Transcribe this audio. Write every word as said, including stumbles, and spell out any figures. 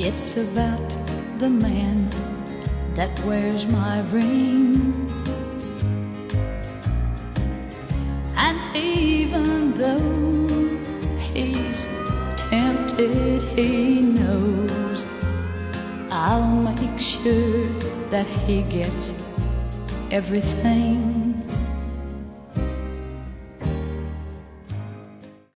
It's about the man that wears my ring. And even though he's tempted, he knows I'll make sure that he gets everything.